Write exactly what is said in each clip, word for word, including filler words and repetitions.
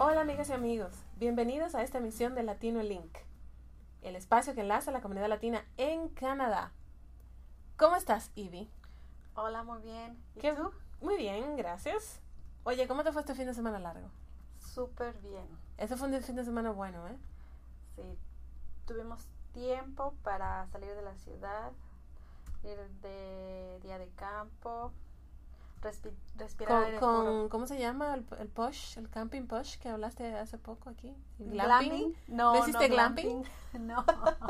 Hola amigas y amigos, bienvenidos a esta emisión de Latino Link, el espacio que enlaza a la comunidad latina en Canadá. ¿Cómo estás, Ivy? Hola, muy bien. ¿Y ¿Qué? tú? Muy bien, gracias. Oye, ¿cómo te fue este fin de semana largo? Súper bien. Este fue un fin de semana bueno, ¿eh? Sí, tuvimos tiempo para salir de la ciudad, ir de día de campo, respi- respirar Con, aire con puro. ¿cómo se llama? El, el posh, el camping posh que hablaste hace poco aquí. ¿El ¿Glamping? No, ¿No hiciste no glamping? No.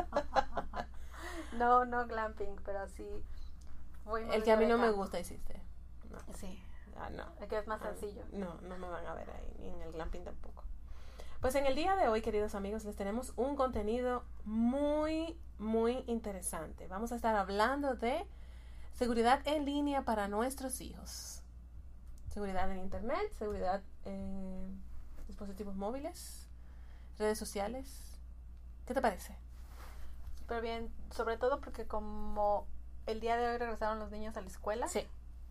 no, no glamping, pero sí. fuimos El de que a mí día no de me campo. gusta hiciste. No. Sí, Ah, no. el que es más Ah, sencillo. No, no me van a ver ahí, ni en el glamping tampoco. Pues en el día de hoy, queridos amigos, les tenemos un contenido muy, muy interesante. Vamos a estar hablando de seguridad en línea para nuestros hijos. Seguridad en internet, seguridad en dispositivos móviles, redes sociales. ¿Qué te parece? Súper bien, sobre todo porque como el día de hoy regresaron los niños a la escuela, Sí.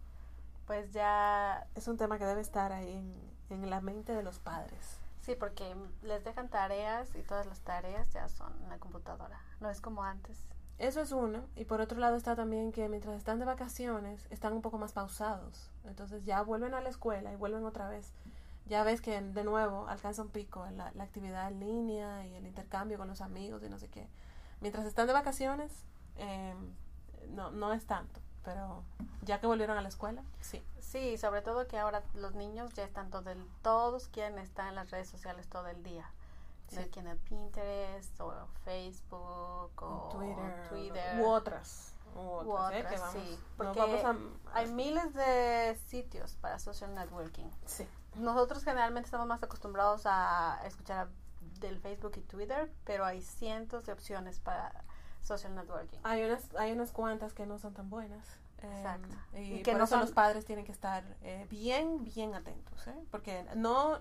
pues ya... Es un tema que debe estar ahí en, en la mente de los padres. Sí, porque les dejan tareas y todas las tareas ya son en la computadora. No es como antes. Eso es uno. Y por otro lado está también que mientras están de vacaciones, están un poco más pausados. Entonces ya vuelven a la escuela y vuelven otra vez. Ya ves que de nuevo alcanza un pico la, la actividad en línea y el intercambio con los amigos y no sé qué. Mientras están de vacaciones, eh, no, no es tanto. Pero ya que volvieron a la escuela, sí. Sí, sobre todo que ahora los niños ya están todo el, todos quieren estar en las redes sociales todo el día. Sí. No quieren Pinterest o Facebook o Twitter, Twitter u otras, u otras, u otras, ¿eh? Que vamos, sí, nos porque vamos a, hay miles de sitios para social networking. sí. Nosotros generalmente estamos más acostumbrados a escuchar del Facebook y Twitter, pero hay cientos de opciones para social networking. Hay unas, hay unas cuantas que no son tan buenas. Exacto. Eh, y, Y que por no eso son- los padres tienen que estar eh, bien, bien atentos, ¿eh? Porque no,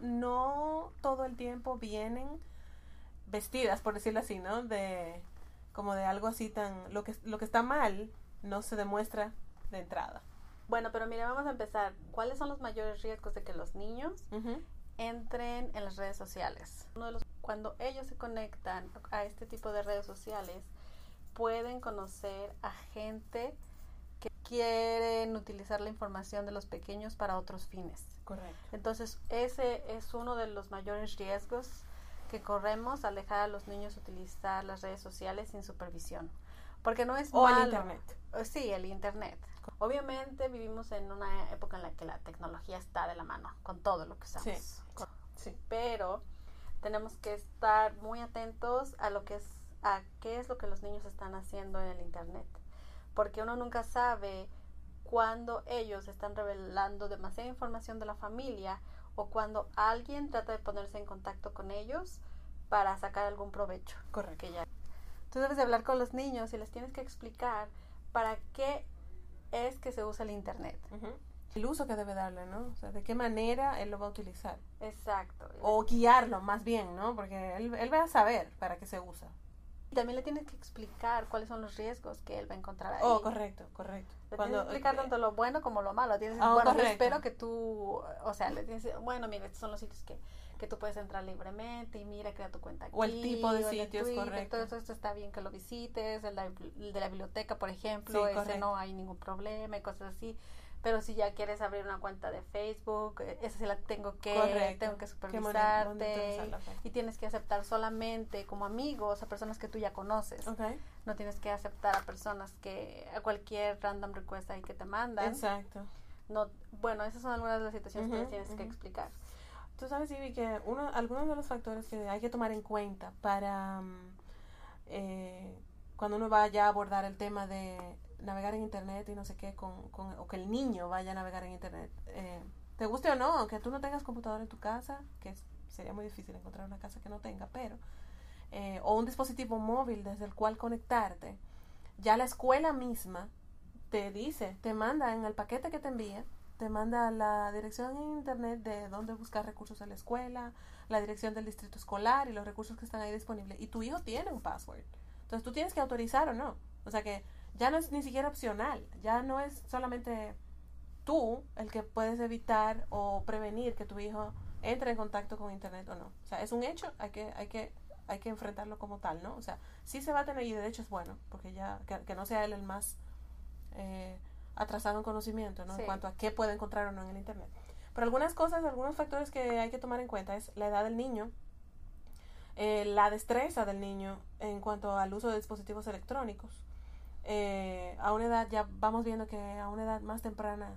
no todo el tiempo vienen vestidas, por decirlo así, ¿no? De como de algo así tan, lo que lo que está mal no se demuestra de entrada. Bueno, pero mira, vamos a empezar. ¿Cuáles son los mayores riesgos de que los niños Uh-huh. entren en las redes sociales? Uno de los, cuando ellos se conectan a este tipo de redes sociales, pueden conocer a gente que quieren utilizar la información de los pequeños para otros fines. Correcto. Entonces, ese es uno de los mayores riesgos que corremos al dejar a los niños utilizar las redes sociales sin supervisión. Porque no es O malo. el internet. Eh, Sí, el internet. Obviamente vivimos en una época en la que la tecnología está de la mano con todo lo que usamos. Sí. Sí. Pero tenemos que estar muy atentos a lo que es a qué es lo que los niños están haciendo en el internet, porque uno nunca sabe cuando ellos están revelando demasiada información de la familia o cuando alguien trata de ponerse en contacto con ellos para sacar algún provecho. Correcto. Que ya. Tú debes de hablar con los niños y les tienes que explicar para qué es que se usa el internet. Uh-huh. El uso que debe darle, ¿no? O sea, de qué manera él lo va a utilizar. Exacto. O guiarlo más bien, ¿no? Porque él, él va a saber para qué se usa. Y también le tienes que explicar cuáles son los riesgos que él va a encontrar ahí. Oh, correcto, correcto. Le Cuando, tienes que explicar tanto lo bueno como lo malo. Tienes, Oh, bueno, yo correcto. espero que tú, o sea, le tienes que decir, bueno, mira, estos son los sitios que, que tú puedes entrar libremente y mira, crea tu cuenta aquí. O el tipo de o el sitios, Twitter, correcto. Todo eso esto está bien que lo visites, el, de- el de la biblioteca, por ejemplo, Sí, ese correcto. no hay ningún problema y cosas así. Pero si ya quieres abrir una cuenta de Facebook, eh, esa sí la tengo que, Correcto. tengo que Qué supervisarte monitorizarla, ok. y tienes que aceptar solamente como amigos a personas que tú ya conoces. Ok, No tienes que aceptar a personas que, a cualquier random request ahí que te mandan. exacto. No, bueno, esas son algunas de las situaciones Ujú, que les tienes que ujú. explicar. Tú sabes, Ivy, que uno, algunos de los factores que hay que tomar en cuenta para mm, eh, cuando uno vaya a abordar el tema de navegar en internet y no sé qué, con, con, o que el niño vaya a navegar en internet, eh, te guste o no, aunque tú no tengas computadora en tu casa, que es, sería muy difícil encontrar una casa que no tenga, pero, eh, o un dispositivo móvil desde el cual conectarte, ya la escuela misma te dice, te manda en el paquete que te envía, te manda la dirección en internet de dónde buscar recursos en la escuela, la dirección del distrito escolar y los recursos que están ahí disponibles. Y tu hijo tiene un password. Entonces tú tienes que autorizar o no. O sea que ya no es ni siquiera opcional. Ya no es solamente tú el que puedes evitar o prevenir que tu hijo entre en contacto con internet o no. O sea, es un hecho, hay que, hay que, hay que enfrentarlo como tal, ¿no? O sea, sí se va a tener, y de hecho es bueno, porque ya, que, que no sea él el más eh, atrasado en conocimiento, ¿no? Sí. En cuanto a qué puede encontrar o no en el internet. Pero algunas cosas, algunos factores que hay que tomar en cuenta es la edad del niño, eh, la destreza del niño en cuanto al uso de dispositivos electrónicos. Eh, a una edad, ya vamos viendo que a una edad más temprana,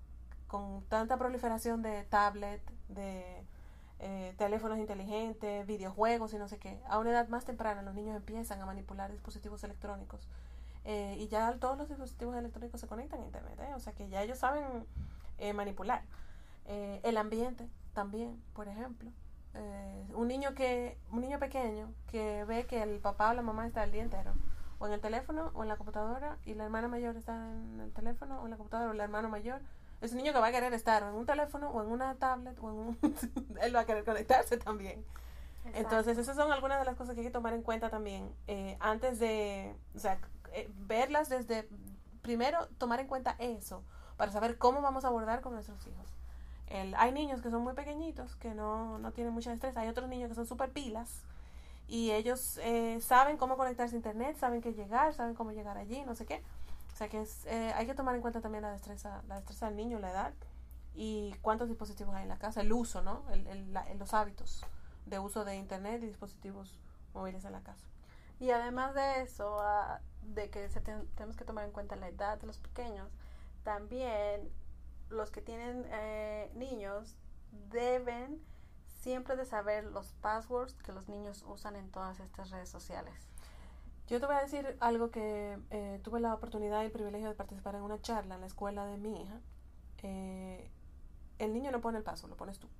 con tanta proliferación de tablet, de eh, teléfonos inteligentes, videojuegos y no sé qué, a una edad más temprana los niños empiezan a manipular dispositivos electrónicos. Eh, y ya todos los dispositivos electrónicos se conectan a internet, ¿eh? O sea que ya ellos saben eh, manipular. Eh, el ambiente también, por ejemplo. Eh, un niño que un niño pequeño que ve que el papá o la mamá está el día entero o en el teléfono o en la computadora y la hermana mayor está en el teléfono o en la computadora o el hermano mayor, es un niño que va a querer estar en un teléfono o en una tablet o en un él va a querer conectarse también. Exacto. Entonces esas son algunas de las cosas que hay que tomar en cuenta también eh, antes de, o sea, eh, verlas desde, primero tomar en cuenta eso para saber cómo vamos a abordar con nuestros hijos. El, hay niños que son muy pequeñitos que no, no tienen mucha destreza, hay otros niños que son súper pilas y ellos eh, saben cómo conectarse a internet, saben qué llegar, saben cómo llegar allí, no sé qué. O sea que es, eh, hay que tomar en cuenta también la destreza, la destreza del niño, la edad y cuántos dispositivos hay en la casa, el uso, ¿no? El, el, la, los hábitos de uso de internet y dispositivos móviles en la casa. Y además de eso, uh, de que se ten, tenemos que tomar en cuenta la edad de los pequeños, también los que tienen eh, niños deben siempre de saber los passwords que los niños usan en todas estas redes sociales. Yo te voy a decir algo que eh, tuve la oportunidad y el privilegio de participar en una charla en la escuela de mi hija. Eh, el niño no pone el password, lo pones tú.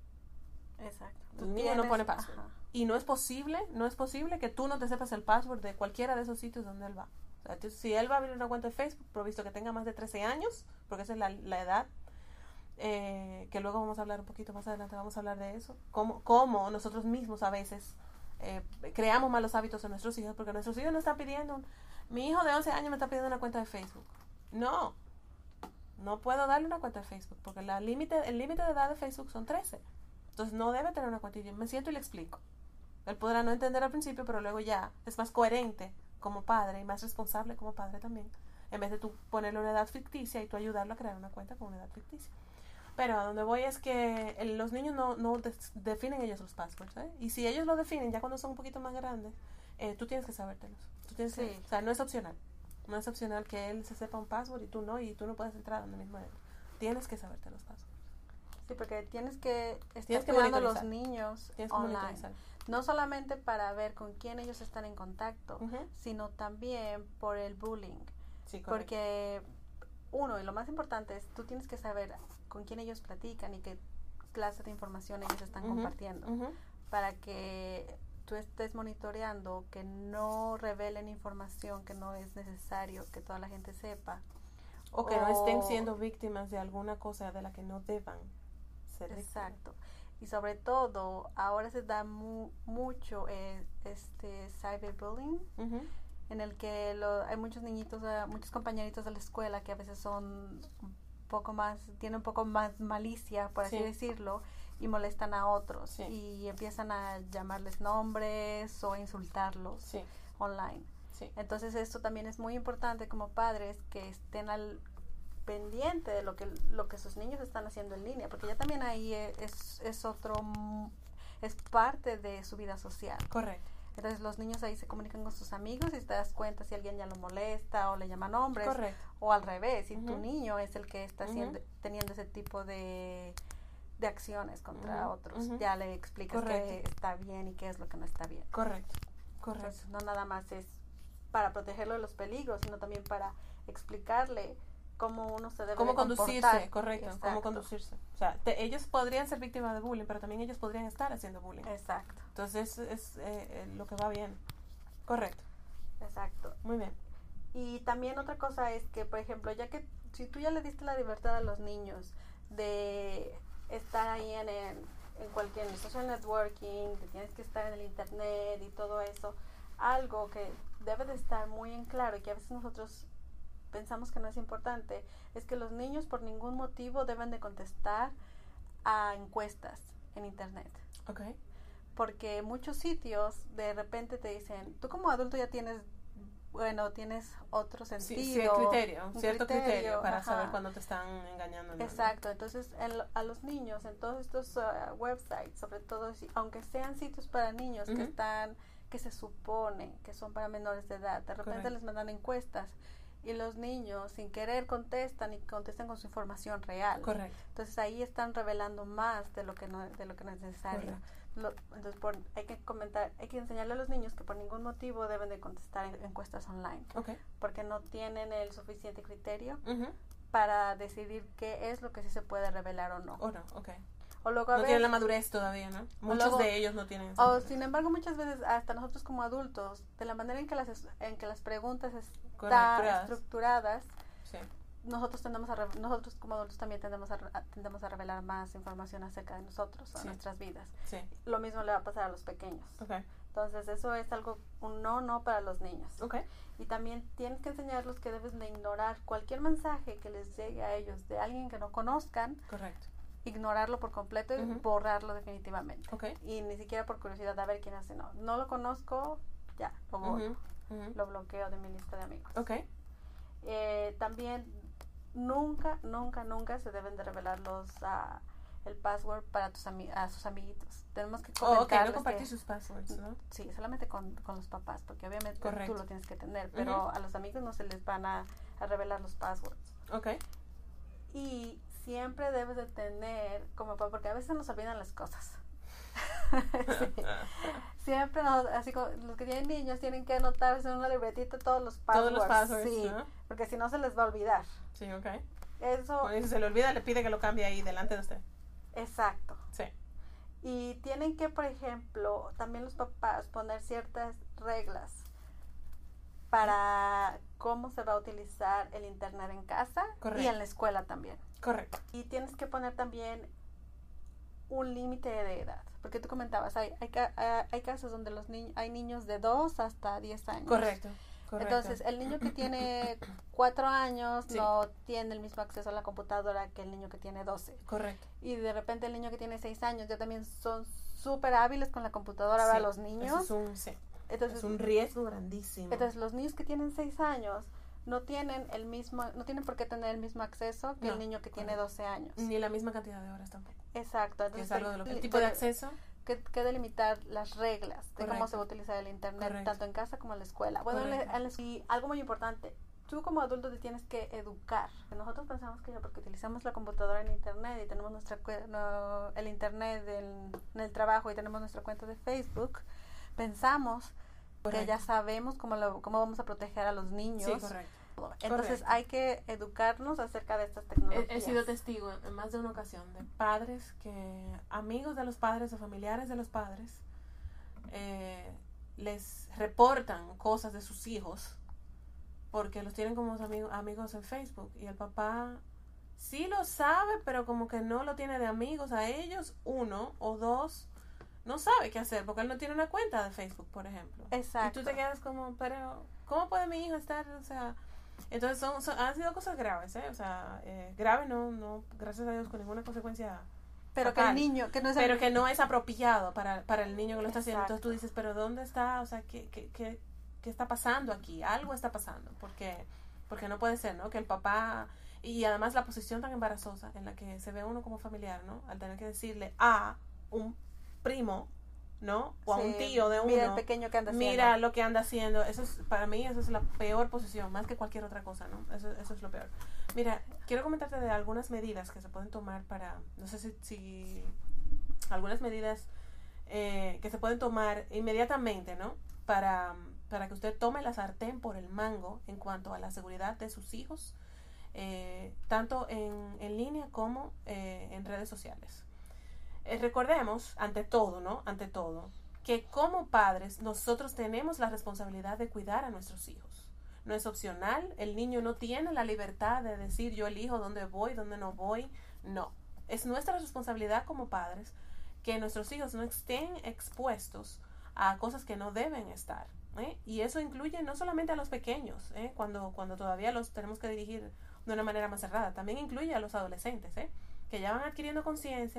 Exacto. El niño tienes, no pone password. Ajá. Y no es posible, no es posible que tú no te sepas el password de cualquiera de esos sitios donde él va. O sea, si él va a abrir una cuenta de Facebook, provisto que tenga más de trece años, porque esa es la, la edad, eh, que luego vamos a hablar un poquito más adelante, vamos a hablar de eso, cómo, cómo nosotros mismos a veces eh, creamos malos hábitos en nuestros hijos, porque nuestros hijos nos están pidiendo, un, mi hijo de once años me está pidiendo una cuenta de Facebook. No, no puedo darle una cuenta de Facebook, porque la límite, el límite de edad de Facebook son trece. Entonces no debe tener una cuenta. Y yo me siento y le explico. Él podrá no entender al principio, pero luego ya es más coherente como padre y más responsable como padre también. En vez de tú ponerle una edad ficticia y tú ayudarlo a crear una cuenta con una edad ficticia. Pero a donde voy es que el, los niños no, no de, definen ellos los passwords, ¿eh? Y si ellos lo definen ya cuando son un poquito más grandes, eh, tú tienes que sabértelos. Tú tienes sí. que, o sea, no es opcional. No es opcional que él se sepa un password y tú no, y tú no puedes entrar donde mismo él. Tienes que saberte los passwords. Sí, porque tienes que estar tienes que cuidando a los niños online. No solamente para ver con quién ellos están en contacto, uh-huh. sino también por el bullying. Sí, porque uno, y lo más importante es, tú tienes que saber con quién ellos platican y qué clase de información ellos están uh-huh. compartiendo. Uh-huh. Para que tú estés monitoreando que no revelen información que no es necesario que toda la gente sepa. O que o, no estén siendo víctimas de alguna cosa de la que no deban. Exacto. Y sobre todo, ahora se da mu- mucho eh, este cyberbullying, uh-huh. en el que lo, hay muchos niñitos, uh, muchos compañeritos de la escuela que a veces son un poco más, tienen un poco más malicia, por así sí. decirlo, y molestan a otros sí. y empiezan a llamarles nombres o a insultarlos sí. online. Sí. Entonces esto también es muy importante como padres que estén al pendiente de lo que lo que sus niños están haciendo en línea, porque ya también ahí es es otro es parte de su vida social. Correcto. Entonces los niños ahí se comunican con sus amigos y te das cuenta si alguien ya lo molesta o le llama nombres. Correcto. O al revés, si uh-huh. tu niño es el que está haciendo, uh-huh. teniendo ese tipo de de acciones contra uh-huh. otros, uh-huh. ya le explicas qué está bien y qué es lo que no está bien. Correcto. Correcto. Entonces, no nada más es para protegerlo de los peligros, sino también para explicarle cómo uno se debe cómo de conducirse, comportar. correcto, Exacto. cómo conducirse. O sea, te, ellos podrían ser víctimas de bullying, pero también ellos podrían estar haciendo bullying. Exacto. Entonces es, es eh, eh, lo que va bien. Correcto. Exacto. Muy bien. Y también otra cosa es que, por ejemplo, ya que si tú ya le diste la libertad a los niños de estar ahí en, en, en cualquier social networking, que tienes que estar en el internet y todo eso, algo que debe de estar muy en claro y que a veces nosotros pensamos que no es importante, es que los niños por ningún motivo deben de contestar a encuestas en internet. Okay. Porque muchos sitios de repente te dicen, tú como adulto ya tienes, bueno, tienes otro sentido. Sí, sí, criterio, un cierto criterio, criterio para ajá. saber cuándo te están engañando. ¿No? Exacto, entonces en, a los niños en todos estos uh, websites, sobre todo, si, aunque sean sitios para niños uh-huh. que están, que se supone que son para menores de edad, de repente Correcto. Les mandan encuestas y los niños sin querer contestan y contestan con su información real. Correcto. Entonces ahí están revelando más de lo que no, de lo que no es necesario. Lo, entonces por, hay que comentar, hay que enseñarle a los niños que por ningún motivo deben de contestar en, encuestas online, okay. porque no tienen el suficiente criterio uh-huh. para decidir qué es lo que sí se puede revelar o no. O no, okay. O luego no a tienen la madurez todavía, ¿no? Muchos luego, de ellos no tienen esa o madurez. Sin embargo, muchas veces hasta nosotros como adultos, de la manera en que las en que las preguntas están estructuradas, sí. nosotros tendemos a re, nosotros como adultos también tendemos a, a tendemos a revelar más información acerca de nosotros o sí. nuestras vidas. Sí. Lo mismo le va a pasar a los pequeños. Okay. Entonces eso es algo un no no para los niños. Okay. Y también tienes que enseñarlos que deben de ignorar cualquier mensaje que les llegue a ellos de alguien que no conozcan. Correcto. Ignorarlo por completo y uh-huh. borrarlo definitivamente. Okay. Y ni siquiera por curiosidad a ver quién hace. No, no lo conozco, ya, lo borro. Uh-huh. Uh-huh. Lo bloqueo de mi lista de amigos. Okay. Eh, también nunca, nunca, nunca se deben de revelar los uh, el password para tus ami- a sus amiguitos. Tenemos que comentarles. Oh, okay, no compartir que, sus passwords, ¿no? Sí, solamente con, con los papás, porque obviamente Correcto. tú lo tienes que tener, pero uh-huh. a los amigos no se les van a, a revelar los passwords. Okay. Y siempre debes de tener, como porque a veces nos olvidan las cosas. Sí. Siempre nos, así como los que tienen niños tienen que anotarse en una libretita todos los passwords. Todos los passwords, sí, ¿no? porque si no se les va a olvidar. Sí, okay. Eso. Cuando si se le olvida, le pide que lo cambie ahí delante de usted. Exacto. Sí. Y tienen que, por ejemplo, también los papás poner ciertas reglas para cómo se va a utilizar el internet en casa Correcto. Y en la escuela también. Correcto. Y tienes que poner también un límite de edad, porque tú comentabas, hay hay, hay casos donde los niños hay niños de dos hasta diez años. Correcto. Correcto. Entonces, el niño que tiene cuatro años sí. no tiene el mismo acceso a la computadora que el niño que tiene doce. Correcto. Y de repente el niño que tiene seis años ya también son súper hábiles con la computadora. Sí. Ahora los niños. Eso es un, sí. Entonces, es un riesgo grandísimo. Entonces, los niños que tienen seis años no tienen el mismo, no tienen por qué tener el mismo acceso que no, el niño que tiene doce años. Ni la misma cantidad de horas tampoco. Exacto. Entonces, es algo de lo que, el tipo de acceso. Que, que delimitar las reglas de Correcto. Cómo se va a utilizar el internet, Correcto. Tanto en casa como en la escuela. Bueno, en la, en la, y algo muy importante, tú como adulto te tienes que educar. Nosotros pensamos que ya porque utilizamos la computadora en internet y tenemos nuestra no, el internet en, en el trabajo y tenemos nuestra cuenta de Facebook, pensamos correcto. Que ya sabemos cómo, lo, cómo vamos a proteger a los niños. Sí, correcto. Entonces correcto. Hay que educarnos acerca de estas tecnologías. He, he sido testigo en más de una ocasión de padres que, amigos de los padres o familiares de los padres, eh, les reportan cosas de sus hijos porque los tienen como amigos, amigos en Facebook y el papá sí lo sabe, pero como que no lo tiene de amigos a ellos, uno o dos, no sabe qué hacer porque él no tiene una cuenta de Facebook, por ejemplo. Exacto. Y tú te quedas como, pero ¿cómo puede mi hijo estar, o sea... Entonces son, son han sido cosas graves, ¿eh? O sea, eh, grave no, no, gracias a Dios con ninguna consecuencia pero fatal, que el niño, que no es pero el... que no es apropiado para, para el niño que lo está haciendo. Exacto. Entonces tú dices, pero ¿dónde está? O sea, ¿qué, qué, qué, qué está pasando aquí? Algo está pasando, porque, porque no puede ser, ¿no? Que el papá, y además la posición tan embarazosa en la que se ve uno como familiar, ¿no? Al tener que decirle a un primo, ¿no? O sí, a un tío de uno, mira el pequeño que anda haciendo. Mira lo que anda haciendo. Eso es, para mí, eso es la peor posición, más que cualquier otra cosa, ¿no? Eso, eso es lo peor. Mira, quiero comentarte de algunas medidas que se pueden tomar para, no sé si, si algunas medidas eh, que se pueden tomar inmediatamente, ¿no? Para, para que usted tome la sartén por el mango en cuanto a la seguridad de sus hijos, eh, tanto en, en línea como eh, en redes sociales. Eh, recordemos, ante todo, ¿no? Ante todo, que como padres nosotros tenemos la responsabilidad de cuidar a nuestros hijos. No es opcional, el niño no tiene la libertad de decir yo elijo dónde voy, dónde no voy, no. Es nuestra responsabilidad como padres que nuestros hijos no estén expuestos a cosas que no deben estar, ¿eh? Y eso incluye no solamente a los pequeños, ¿eh? cuando, cuando todavía los tenemos que dirigir de una manera más cerrada, también incluye a los adolescentes, ¿eh? Que ya van adquiriendo conciencia,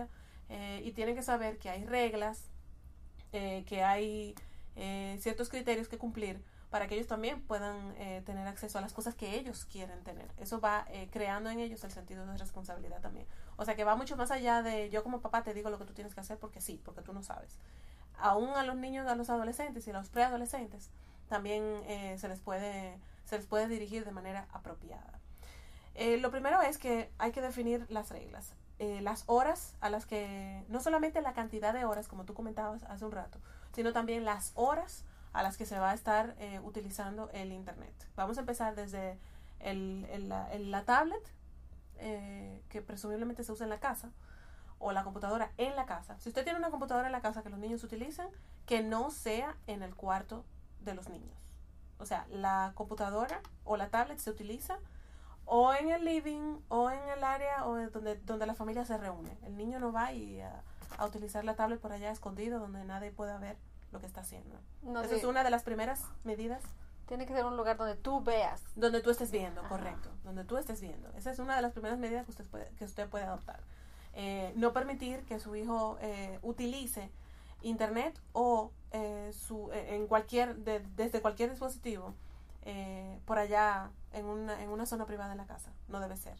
eh, y tienen que saber que hay reglas, eh, que hay eh, ciertos criterios que cumplir para que ellos también puedan eh, tener acceso a las cosas que ellos quieren tener. Eso va eh, creando en ellos el sentido de responsabilidad también. O sea que va mucho más allá de yo como papá te digo lo que tú tienes que hacer porque sí, porque tú no sabes. Aún a los niños, a los adolescentes y a los preadolescentes también eh, se les puede se les puede dirigir de manera apropiada. Eh, lo primero es que hay que definir las reglas. Eh, las horas a las que, no solamente la cantidad de horas como tú comentabas hace un rato, sino también las horas a las que se va a estar eh, utilizando el internet. Vamos a empezar desde el, el, la, el, la tablet, eh, que presumiblemente se usa en la casa, o la computadora en la casa. Si usted tiene una computadora en la casa que los niños utilizan, que no sea en el cuarto de los niños. O sea, la computadora o la tablet se utiliza o en el living o en el área o donde, donde la familia se reúne. El niño no va y a, a utilizar la tablet por allá escondido donde nadie pueda ver lo que está haciendo. No, Esa sí. es una de las primeras medidas. Tiene que ser un lugar donde tú veas. Donde tú estés viendo, Ajá. correcto. Donde tú estés viendo. Esa es una de las primeras medidas que usted puede, que usted puede adoptar. Eh, no permitir que su hijo eh, utilice internet o eh, su, eh, en cualquier de, desde cualquier dispositivo eh, por allá en una, en una zona privada de la casa. No debe ser.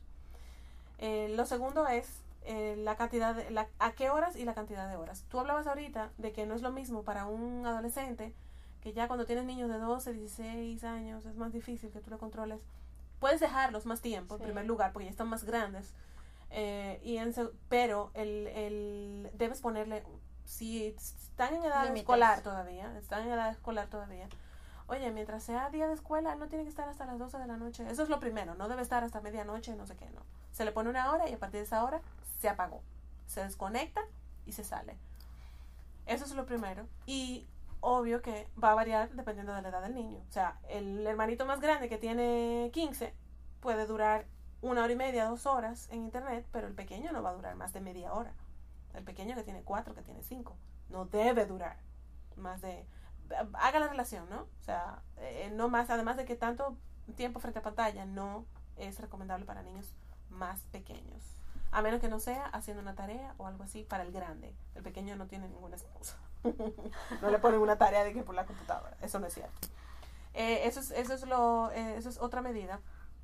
Eh, lo segundo es eh, la cantidad de, la, a qué horas y la cantidad de horas. Tú hablabas ahorita de que no es lo mismo para un adolescente, que ya cuando tienes niños de doce, dieciséis años es más difícil que tú lo controles. Puedes dejarlos más tiempo, sí. en primer lugar, porque ya están más grandes. Eh, y en, pero el, el debes ponerle, si están en edad Límites. escolar todavía, están en edad escolar todavía, oye, mientras sea día de escuela, él no tiene que estar hasta las doce de la noche. Eso es lo primero, no debe estar hasta medianoche, no sé qué, no. Se le pone una hora y a partir de esa hora se apagó. Se desconecta y se sale. Eso es lo primero. Y obvio que va a variar dependiendo de la edad del niño. O sea, el hermanito más grande que tiene quince puede durar una hora y media, dos horas en internet, pero el pequeño no va a durar más de media hora. El pequeño que tiene cuatro, que tiene cinco, no debe durar más de... Haga la relación, ¿no? O sea, eh, no más, además de que tanto tiempo frente a pantalla no es recomendable para niños más pequeños. A menos que no sea haciendo una tarea o algo así para el grande. El pequeño no tiene ninguna excusa. No le ponen una tarea de que por la computadora. Eso no es cierto. Eh, eso es, eso es lo, eh, eso es otra medida.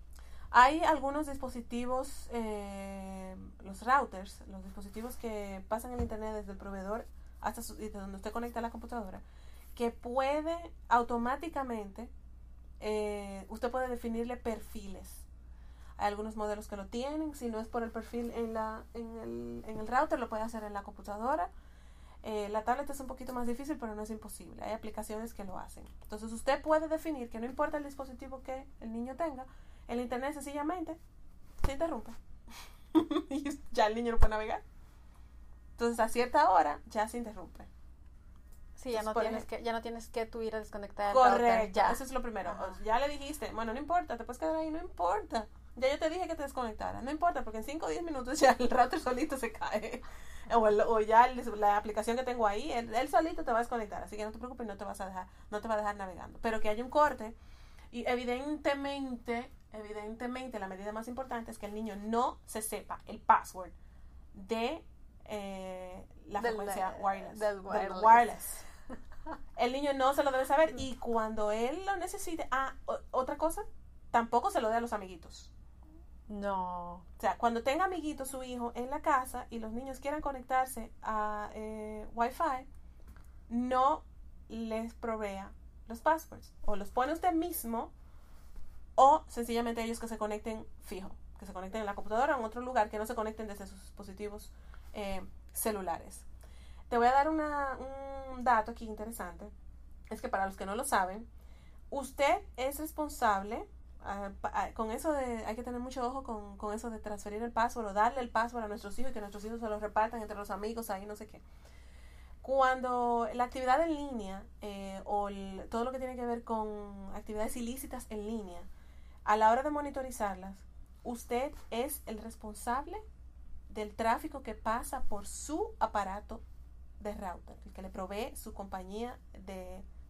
Hay algunos dispositivos, eh, los routers, los dispositivos que pasan el internet desde el proveedor hasta su, desde donde usted conecta la computadora, que puede automáticamente, eh, usted puede definirle perfiles. Hay algunos modelos que lo tienen, si no es por el perfil en, la, en, el, en el router, lo puede hacer en la computadora. Eh, la tablet es un poquito más difícil, pero no es imposible. Hay aplicaciones que lo hacen. Entonces usted puede definir que no importa el dispositivo que el niño tenga, el internet sencillamente se interrumpe y ya el niño no puede navegar. Entonces a cierta hora ya se interrumpe. Sí, ya no tienes que ya no tienes que tú ir a desconectar. Correcto, ya. Eso es lo primero. Ajá. Ya le dijiste, bueno, no importa, te puedes quedar ahí, no importa. Ya yo te dije que te desconectara, no importa, porque en cinco o diez minutos ya el router solito se cae. O, el, o ya el, la aplicación que tengo ahí, él, él solito te va a desconectar, así que no te preocupes, no te vas a dejar, no te va a dejar navegando. Pero que haya un corte y evidentemente, evidentemente la medida más importante es que el niño no se sepa el password de eh, la del, frecuencia wireless, del wireless. Del wireless. El niño no se lo debe saber y cuando él lo necesite, ah, o, otra cosa, tampoco se lo dé a los amiguitos. No. O sea, cuando tenga amiguitos su hijo en la casa y los niños quieran conectarse a eh, Wi-Fi, no les provea los passwords. O los pone usted mismo o sencillamente ellos que se conecten fijo, que se conecten en la computadora o en otro lugar, que no se conecten desde sus dispositivos eh, celulares. Te voy a dar una, un dato aquí interesante. Es que para los que no lo saben, usted es responsable... Uh, uh, con eso de, hay que tener mucho ojo con, con eso de transferir el password o darle el password a nuestros hijos y que nuestros hijos se lo repartan entre los amigos ahí no sé qué. Cuando la actividad en línea eh, o el, todo lo que tiene que ver con actividades ilícitas en línea, a la hora de monitorizarlas, usted es el responsable del tráfico que pasa por su aparato de router, el que le provee su compañía de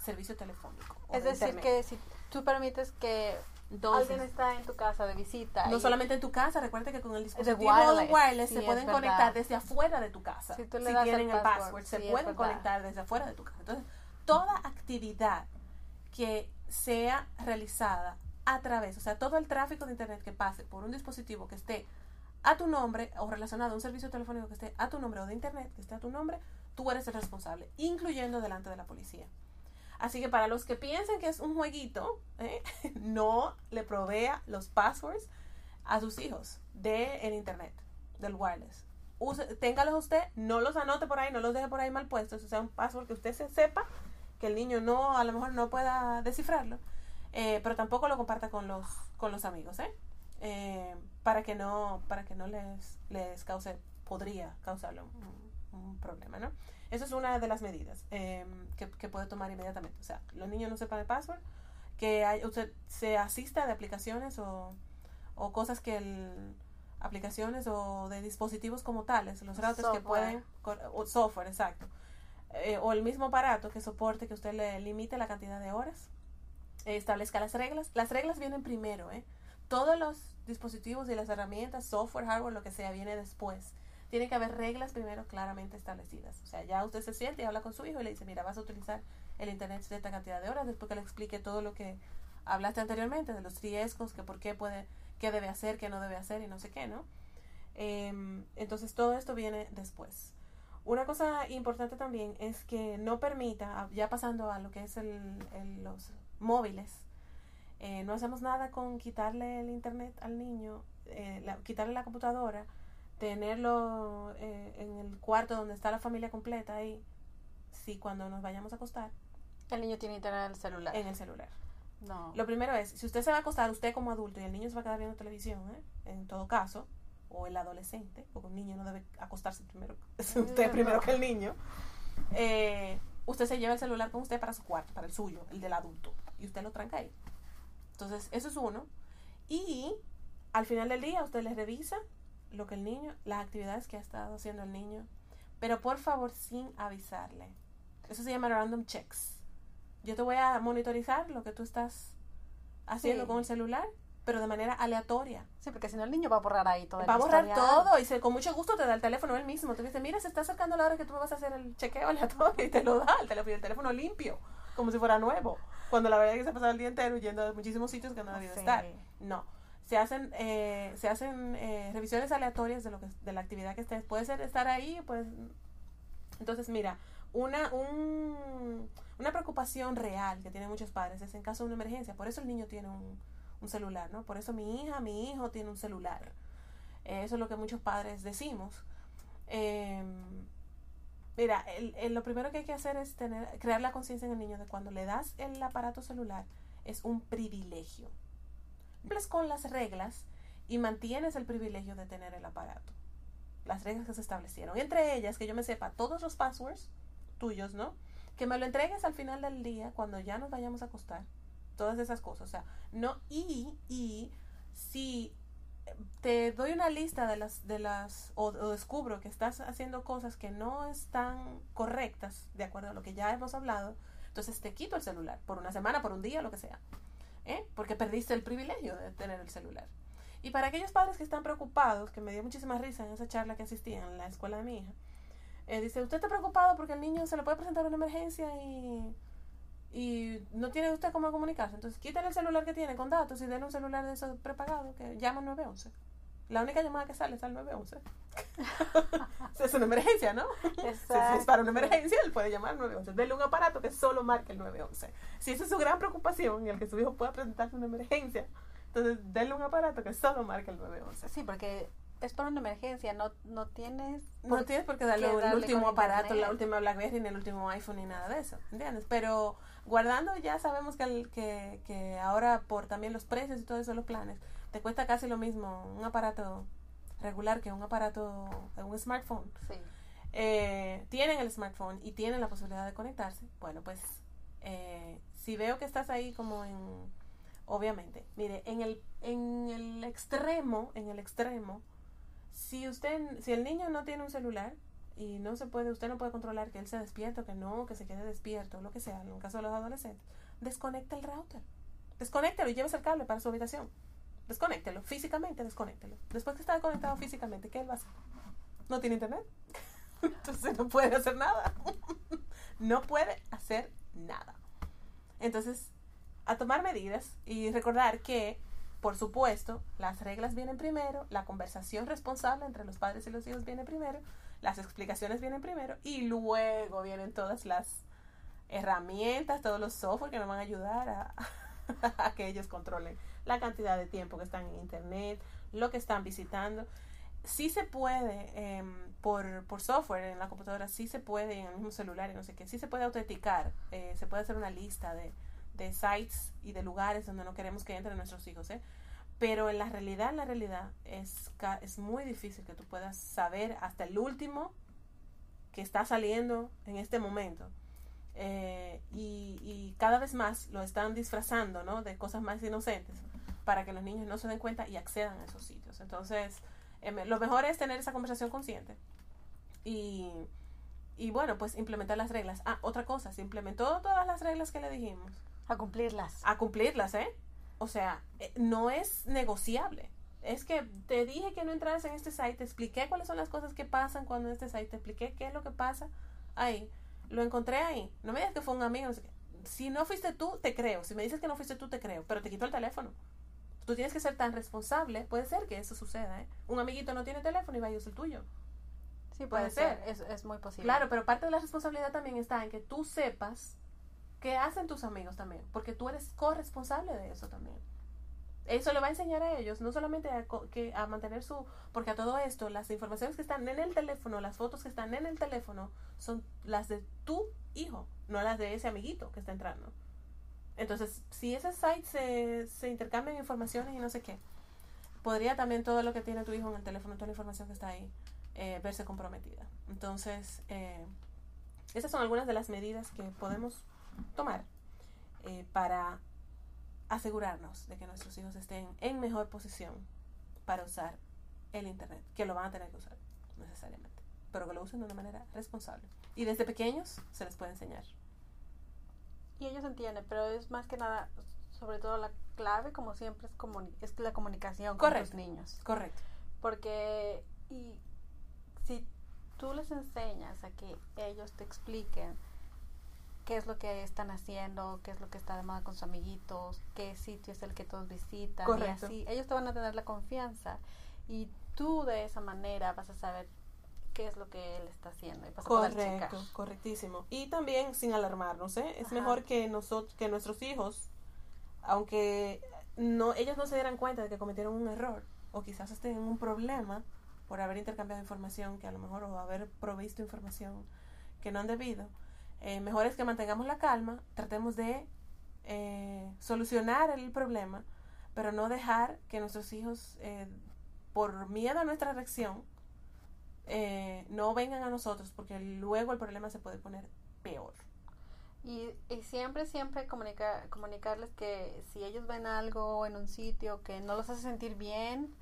servicio telefónico. Es decir, internet. Que si tú permites que entonces, alguien está en tu casa de visita. No solamente en tu casa, recuerda que con el dispositivo wireless, wireless sí, se pueden conectar desde afuera de tu casa. Si, tú le si das tienen el el password, password, se sí, pueden conectar desde afuera de tu casa. Entonces, toda actividad que sea realizada a través, o sea, todo el tráfico de internet que pase por un dispositivo que esté a tu nombre o relacionado a un servicio telefónico que esté a tu nombre o de internet que esté a tu nombre, tú eres el responsable, incluyendo delante de la policía. Así que para los que piensen que es un jueguito, ¿eh? no le provea los passwords a sus hijos del internet, del wireless. Use, téngalos usted, no los anote por ahí, no los deje por ahí mal puestos, o sea, un password que usted se sepa, que el niño no, a lo mejor no pueda descifrarlo, eh, pero tampoco lo comparta con los, con los amigos, ¿eh? Eh, para que no, para que no les, les cause, podría causarle un, un problema, ¿no? Esa es una de las medidas eh, que, que puede tomar inmediatamente. O sea, los niños no sepan el password, que hay, usted se asista de aplicaciones o, o cosas que el, aplicaciones o de dispositivos como tales, los routers software. que pueden, o software, exacto, eh, o el mismo aparato que soporte que usted le limite la cantidad de horas, eh, establezca las reglas. Las reglas vienen primero, ¿eh? Todos los dispositivos y las herramientas, software, hardware, lo que sea, viene después. Tiene que haber reglas primero claramente establecidas. O sea, ya usted se siente y habla con su hijo y le dice, mira, vas a utilizar el internet cierta cantidad de horas, después que le explique todo lo que hablaste anteriormente, de los riesgos, que por qué puede, qué debe hacer, qué no debe hacer y no sé qué, ¿no? Eh, entonces todo esto viene después. Una cosa importante también es que no permita, ya pasando a lo que es el, el, los móviles, eh, no hacemos nada con quitarle el internet al niño, eh, la, quitarle la computadora, tenerlo eh, en el cuarto donde está la familia completa ahí, si cuando nos vayamos a acostar el niño tiene internet en el celular. En el celular. No. Lo primero es, si usted se va a acostar, usted como adulto, y el niño se va a quedar viendo televisión, ¿eh? En todo caso, o el adolescente, porque un niño no debe acostarse primero, usted primero que el niño, eh, usted se lleva el celular con usted para su cuarto, para el suyo, el del adulto, y usted lo tranca ahí. Entonces, eso es uno. Y al final del día, usted le revisa lo que el niño, las actividades que ha estado haciendo el niño, pero por favor sin avisarle. Eso se llama random checks. Yo te voy a monitorizar lo que tú estás haciendo sí. con el celular, pero de manera aleatoria. Sí, porque si no el niño va a borrar ahí todo. Va a borrar historial. todo y se, con mucho gusto te da el teléfono él mismo. Te dice, mira, se está acercando la hora que tú me vas a hacer el chequeo aleatorio y te lo da el teléfono, el teléfono limpio, como si fuera nuevo. Cuando la verdad es que se ha pasado el día entero huyendo de muchísimos sitios que no debió sí. estar. No. Se hacen eh, se hacen eh, revisiones aleatorias de lo que de la actividad que estés. Puede ser estar ahí, pues. Entonces, mira, una un, una preocupación real que tienen muchos padres es en caso de una emergencia. Por eso el niño tiene un, un celular, ¿no? Por eso mi hija, mi hijo tiene un celular. Eh, eso es lo que muchos padres decimos. Eh, mira, el, el, lo primero que hay que hacer es tener crear la conciencia en el niño de cuando le das el aparato celular es un privilegio. Cumples con las reglas y mantienes el privilegio de tener el aparato. Las reglas que se establecieron. Entre ellas, que yo me sepa todos los passwords tuyos, ¿no? Que me lo entregues al final del día, cuando ya nos vayamos a acostar. Todas esas cosas. O sea, no, y, y, si te doy una lista de las, de las, o, o descubro que estás haciendo cosas que no están correctas, de acuerdo a lo que ya hemos hablado, entonces te quito el celular, por una semana, por un día, lo que sea. ¿Eh? Porque perdiste el privilegio de tener el celular. Y para aquellos padres que están preocupados, que me dio muchísima risa en esa charla que asistí en la escuela de mi hija, eh, dice, usted está preocupado porque el niño se le puede presentar una emergencia y, y no tiene usted cómo comunicarse, entonces quítale el celular que tiene con datos y denle un celular de esos prepagado que llama al nueve once. La única llamada que sale es al nueve once. Es una emergencia, ¿no? Si es para una emergencia, él puede llamar al nueve once. Denle un aparato que solo marque el nueve once. Si esa es su gran preocupación, en el que su hijo pueda presentarse una emergencia, entonces denle un aparato que solo marque el nueve once. Sí, porque es para una emergencia, no, no tienes por no tienes por qué darle, darle el último aparato, internet. La última BlackBerry, ni el último iPhone, ni nada de eso, ¿entiendes? Pero guardando, ya sabemos que, el, que, que ahora por también los precios y todo eso, los planes, te cuesta casi lo mismo un aparato regular que un aparato, un smartphone. Sí. Eh, tienen el smartphone y tienen la posibilidad de conectarse. Bueno, pues eh, si veo que estás ahí como en, obviamente, mire, en el en el extremo, en el extremo, si usted, si el niño no tiene un celular, y no se puede, usted no puede controlar que él se despierte o que no, que se quede despierto, lo que sea, en el caso de los adolescentes, desconecta el router, desconéctelo y llévese el cable para su habitación, desconéctelo, físicamente desconéctelo. Después que está desconectado físicamente, ¿qué él va a hacer? ¿No tiene internet? Entonces no puede hacer nada. No puede hacer nada. Entonces, a tomar medidas y recordar que, por supuesto, las reglas vienen primero, la conversación responsable entre los padres y los hijos viene primero, las explicaciones vienen primero y luego vienen todas las herramientas, todos los software que nos van a ayudar a, a que ellos controlen la cantidad de tiempo que están en internet, lo que están visitando. Sí se puede, eh, por, por software en la computadora, sí se puede, en el mismo celular y no sé qué, sí se puede autenticar, eh, se puede hacer una lista de, de sites y de lugares donde no queremos que entren nuestros hijos, ¿eh? Pero en la realidad, en la realidad, es, es muy difícil que tú puedas saber hasta el último que está saliendo en este momento. Eh, y, y cada vez más lo están disfrazando, ¿no?, de cosas más inocentes para que los niños no se den cuenta y accedan a esos sitios. Entonces, eh, lo mejor es tener esa conversación consciente y, y bueno, pues implementar las reglas. Ah, otra cosa, se implementó todas las reglas que le dijimos. A cumplirlas. A cumplirlas, ¿eh? O sea, eh, no es negociable. Es que te dije que no entraras en este site, te expliqué cuáles son las cosas que pasan cuando en este site, te expliqué qué es lo que pasa ahí. Lo encontré ahí. No me digas que fue un amigo, no sé qué. Si no fuiste tú, te creo. Si me dices que no fuiste tú, te creo. Pero te quitó el teléfono. Tú tienes que ser tan responsable. Puede ser que eso suceda, ¿eh? Un amiguito no tiene teléfono y va a usar el tuyo. Sí, puede, puede ser. ser. Es, es muy posible. Claro, pero parte de la responsabilidad también está en que tú sepas qué hacen tus amigos también. Porque tú eres corresponsable de eso también. Eso le va a enseñar a ellos, no solamente a, que, a mantener su... Porque a todo esto, las informaciones que están en el teléfono, las fotos que están en el teléfono, son las de tu hijo, no las de ese amiguito que está entrando. Entonces, si ese site se, se intercambian informaciones y no sé qué, podría también todo lo que tiene tu hijo en el teléfono, toda la información que está ahí, eh, verse comprometida. Entonces, eh, esas son algunas de las medidas que podemos tomar eh, para asegurarnos de que nuestros hijos estén en mejor posición para usar el internet, que lo van a tener que usar necesariamente, pero que lo usen de una manera responsable. Y desde pequeños se les puede enseñar. Y ellos entienden, pero es más que nada, sobre todo la clave, como siempre, es, comuni- es la comunicación con Correcto. los niños. Correcto. Porque y si tú les enseñas a que ellos te expliquen qué es lo que están haciendo, qué es lo que está de moda con sus amiguitos, qué sitio es el que todos visitan, Correcto. y así ellos te van a tener la confianza y tú de esa manera vas a saber qué es lo que él está haciendo y vas a poder checar. Correcto, correctísimo. Y también sin alarmarnos, ¿eh? Es Ajá. mejor que nosotros, que nuestros hijos, aunque no ellos no se dieran cuenta de que cometieron un error o quizás estén en un problema por haber intercambiado información que a lo mejor o haber provisto información que no han debido. Eh, mejor es que mantengamos la calma, tratemos de eh, solucionar el problema, pero no dejar que nuestros hijos, eh, por miedo a nuestra reacción, eh, no vengan a nosotros, porque luego el problema se puede poner peor. Y, y siempre, siempre comunicar, comunicarles que si ellos ven algo en un sitio que no los hace sentir bien,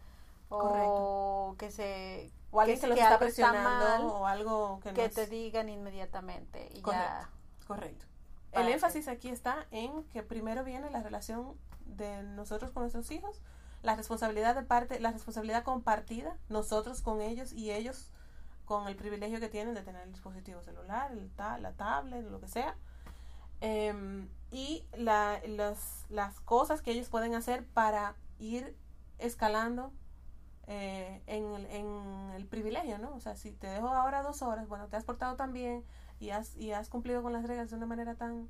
o que se... o alguien que, que los que está presionando está mal, o algo que, que nos... te digan inmediatamente y correcto, ya correcto. El énfasis aquí está en que primero viene la relación de nosotros con nuestros hijos, la responsabilidad de parte, la responsabilidad compartida, nosotros con ellos y ellos con el privilegio que tienen de tener el dispositivo celular, el ta, la tablet, lo que sea, eh, y la, las, las cosas que ellos pueden hacer para ir escalando Eh, en, en el privilegio, ¿no? O sea, si te dejo ahora dos horas, bueno, te has portado tan bien y has, y has cumplido con las reglas de una manera tan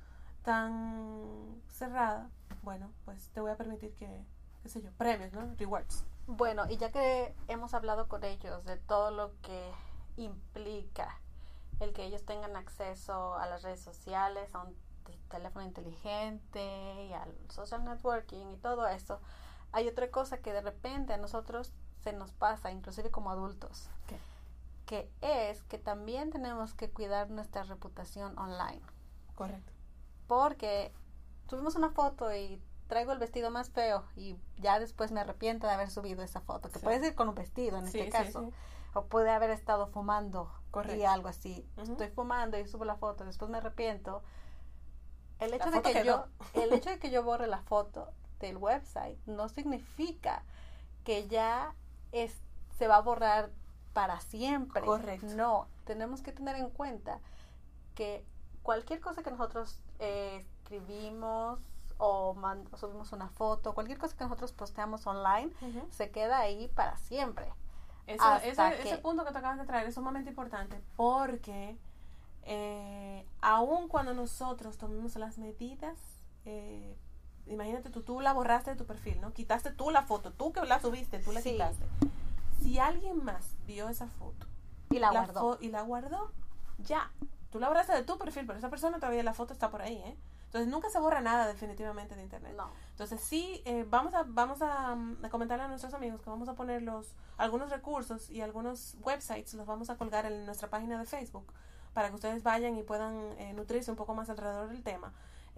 tan cerrada, bueno, pues te voy a permitir que, qué sé yo, premios, ¿no? Rewards. Bueno, y ya que hemos hablado con ellos de todo lo que implica el que ellos tengan acceso a las redes sociales, a un t- teléfono inteligente y al social networking y todo eso, hay otra cosa que de repente a nosotros se nos pasa, inclusive como adultos, ¿qué? Que es que también tenemos que cuidar nuestra reputación online. Correcto. Porque subimos una foto y traigo el vestido más feo y ya después me arrepiento de haber subido esa foto, que sí. puede ser con un vestido en sí, este caso. Sí, sí. o pude haber estado fumando. Correcto. Y algo así. Uh-huh. Estoy fumando y subo la foto, después me arrepiento. El hecho, La de foto que quedó. yo, el hecho de que yo borre la foto del website no significa que ya es, se va a borrar para siempre. Correcto. No, tenemos que tener en cuenta que cualquier cosa que nosotros eh, escribimos o, man, o subimos una foto, cualquier cosa que nosotros posteamos online, uh-huh. se queda ahí para siempre. Eso, ese, que... ese punto que te acabas de traer es sumamente importante porque eh, aun cuando nosotros tomemos las medidas, eh, imagínate tú, tú la borraste de tu perfil, ¿no? Quitaste tú la foto, tú que la subiste, tú la sí. quitaste. Si alguien más vio esa foto y la, la guardó fo- y la guardó, ya, tú la borraste de tu perfil, pero esa persona todavía la foto está por ahí, ¿eh? Entonces nunca se borra nada definitivamente de internet. No. Entonces sí, eh, vamos a vamos a, a comentarle a nuestros amigos que vamos a poner los, algunos recursos y algunos websites, los vamos a colgar en nuestra página de Facebook para que ustedes vayan y puedan eh, nutrirse un poco más alrededor del tema.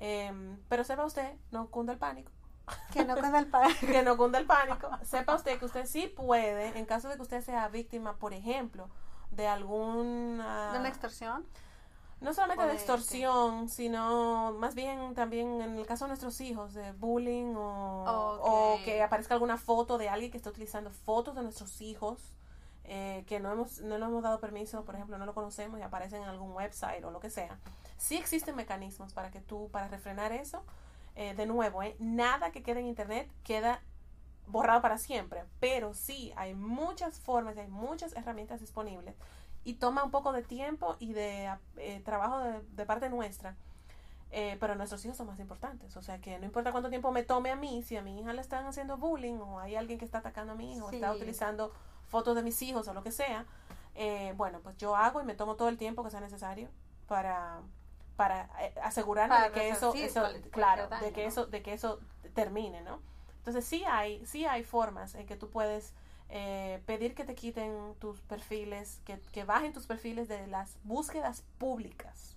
Eh, pero sepa usted, no cunda el pánico. Que no cunda el pánico. que no cunda el pánico. Sepa usted que usted sí puede, en caso de que usted sea víctima, por ejemplo, de alguna... ¿De una extorsión? No solamente de extorsión, sino más bien también en el caso de nuestros hijos, de bullying o, okay. o que aparezca alguna foto de alguien que esté utilizando fotos de nuestros hijos eh, que no hemos no le hemos dado permiso, por ejemplo, no lo conocemos y aparecen en algún website o lo que sea. Sí existen mecanismos para que tú, para refrenar eso. Eh, de nuevo, eh, nada que quede en internet queda borrado para siempre, pero sí hay muchas formas, hay muchas herramientas disponibles. Y toma un poco de tiempo y de eh, trabajo de, de parte nuestra. Eh, pero nuestros hijos son más importantes. O sea que no importa cuánto tiempo me tome a mí, si a mi hija le están haciendo bullying o hay alguien que está atacando a mi hijo, sí. o está utilizando fotos de mis hijos o lo que sea, eh, bueno, pues yo hago y me tomo todo el tiempo que sea necesario para, para eh, asegurarme para de que eso, eso cual, claro, daño, de que ¿no? eso, de que eso termine, ¿no? Entonces sí hay, sí hay formas en que tú puedes Eh, pedir que te quiten tus perfiles, que, que bajen tus perfiles de las búsquedas públicas.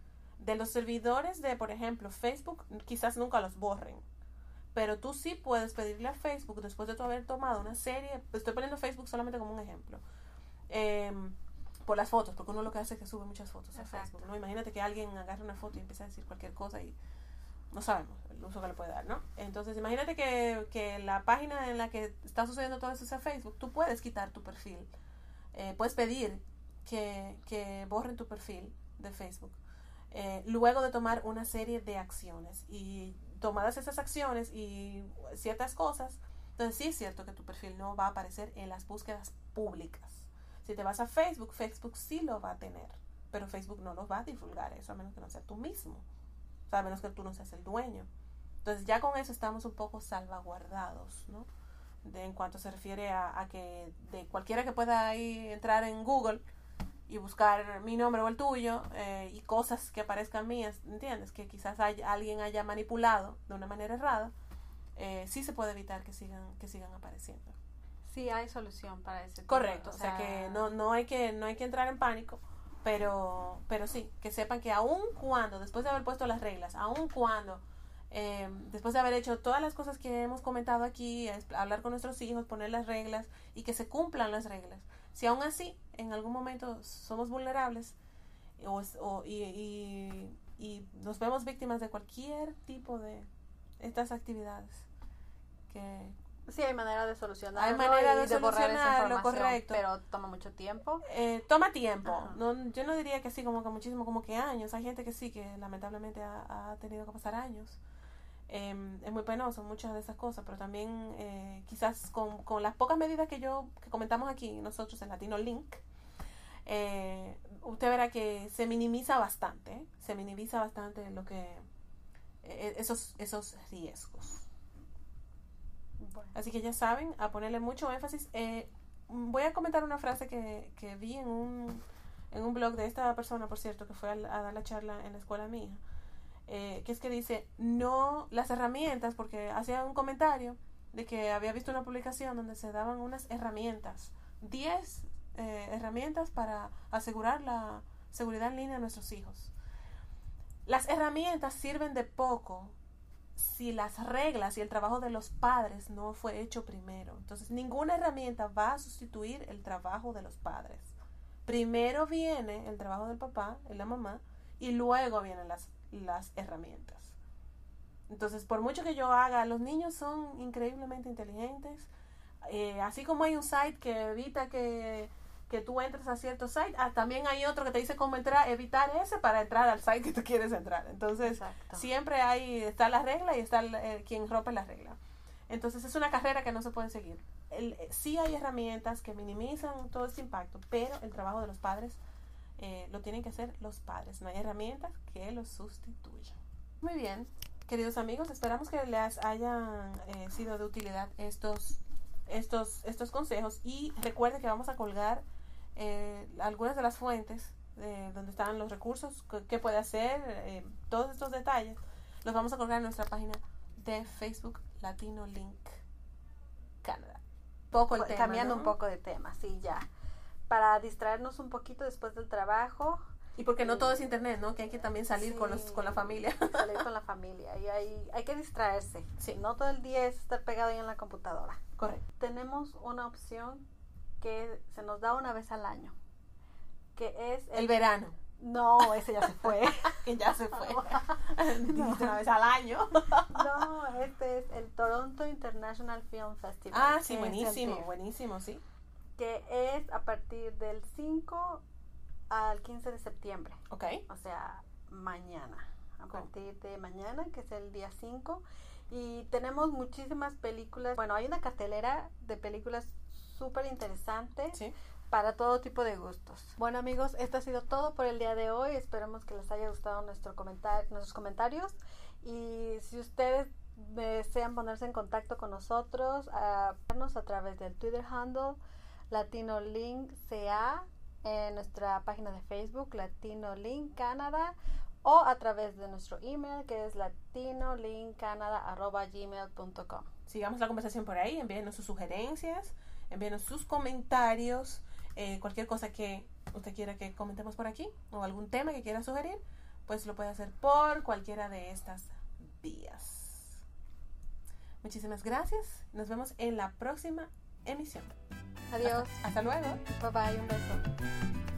De los servidores de, por ejemplo, Facebook, quizás nunca los borren. Pero tú sí puedes pedirle a Facebook, después de tú haber tomado una serie, estoy poniendo Facebook solamente como un ejemplo, eh, por las fotos, porque uno lo que hace es que sube muchas fotos a Facebook, ¿no? Imagínate que alguien agarre una foto y empiece a decir cualquier cosa y no sabemos el uso que le puede dar, ¿no? Entonces, imagínate que, que la página en la que está sucediendo todo eso es a Facebook. Tú puedes quitar tu perfil. Eh, puedes pedir que, que borren tu perfil de Facebook. Eh, luego de tomar una serie de acciones. Y tomadas esas acciones y ciertas cosas, entonces sí es cierto que tu perfil no va a aparecer en las búsquedas públicas. Si te vas a Facebook, Facebook sí lo va a tener. Pero Facebook no lo va a divulgar eso, a menos que no sea tú mismo. O sea, a menos que tú no seas el dueño. Entonces ya con eso estamos un poco salvaguardados, ¿no? De, en cuanto se refiere a, a que de cualquiera que pueda ahí entrar en Google y buscar mi nombre o el tuyo eh, y cosas que aparezcan mías, ¿entiendes? Que quizás hay, alguien haya manipulado de una manera errada, eh, sí se puede evitar que sigan que sigan apareciendo. Sí hay solución para ese Correcto, tipo, o sea, o sea que no no hay que no hay que entrar en pánico. Pero, pero sí, que sepan que aun cuando, después de haber puesto las reglas, aun cuando, eh, después de haber hecho todas las cosas que hemos comentado aquí, es, hablar con nuestros hijos, poner las reglas y que se cumplan las reglas, si aún así en algún momento somos vulnerables o, o, y, y, y nos vemos víctimas de cualquier tipo de estas actividades que... Sí, hay manera de solucionarlo. Hay manera de, de borrar esa información, correcto. Pero toma mucho tiempo. Eh, toma tiempo. No, yo no diría que sí, como que muchísimo, como que años. Hay gente que sí, que lamentablemente ha, ha tenido que pasar años. Eh, es muy penoso muchas de esas cosas, pero también eh, quizás con, con las pocas medidas que yo que comentamos aquí nosotros en Latino Link, eh, usted verá que se minimiza bastante, ¿eh? se minimiza bastante lo que eh, esos esos riesgos. Bueno. Así que ya saben, a ponerle mucho énfasis. Eh, voy a comentar una frase que, que vi en un, en un blog de esta persona, por cierto, que fue a, a dar la charla en la escuela mía, eh, que es que dice, no, las herramientas, porque hacía un comentario de que había visto una publicación donde se daban unas herramientas, diez eh, herramientas para asegurar la seguridad en línea de nuestros hijos. Las herramientas sirven de poco si las reglas y el trabajo de los padres no fue hecho primero. Entonces, ninguna herramienta va a sustituir el trabajo de los padres. Primero viene el trabajo del papá y la mamá, y luego vienen las, las herramientas. Entonces, por mucho que yo haga, los niños son increíblemente inteligentes. Eh, así como hay un site que evita que, que tú entres a cierto site, ah, también hay otro que te dice cómo entrar, evitar ese para entrar al site que tú quieres entrar. Entonces, exacto, siempre hay, está la regla y está el, eh, quien rompe la regla. Entonces, es una carrera que no se puede seguir. El, sí hay herramientas que minimizan todo este impacto, pero el trabajo de los padres eh, lo tienen que hacer los padres. No hay herramientas que los sustituyan. Muy bien, queridos amigos, esperamos que les hayan eh, sido de utilidad estos, estos, estos consejos, y recuerden que vamos a colgar eh, algunas de las fuentes de donde están los recursos, qué, qué puede hacer, eh, todos estos detalles los vamos a colgar en nuestra página de Facebook Latino Link Canadá. Poco el tema, cambiando, ¿no?, un poco de tema, sí, ya, para distraernos un poquito después del trabajo. Y porque no todo es internet, ¿no? Que hay que también salir sí, con los con la familia. Salir con la familia. Y hay, hay que distraerse. Sí. No todo el día es estar pegado ahí en la computadora. Correcto. Tenemos una opción que se nos da una vez al año, que es... El, el verano. No, ese ya se fue. Que ya se fue. No. Una vez al año. No, este es el Toronto International Film Festival. Ah, sí, buenísimo, buenísimo, sí. Que es a partir del cinco al quince de septiembre. Ok. O sea, mañana. A okay. partir de mañana, que es el día cinco. Y tenemos muchísimas películas. Bueno, hay una cartelera de películas súper interesante. Sí. Para todo tipo de gustos. Bueno, amigos, esto ha sido todo por el día de hoy. Esperemos que les haya gustado nuestro comentar- nuestros comentarios. Y si ustedes desean ponerse en contacto con nosotros, a, a través del Twitter handle Latino Link C A, en nuestra página de Facebook Latino Link Canadá, o a través de nuestro email, que es latinolinkcanada arroba gmail punto com. Sigamos la conversación por ahí, envíenos sus sugerencias, envíenos sus comentarios, eh, cualquier cosa que usted quiera que comentemos por aquí, o algún tema que quiera sugerir, pues lo puede hacer por cualquiera de estas vías. Muchísimas gracias, nos vemos en la próxima emisión. Adiós. Hasta, hasta luego. Bye bye, un beso.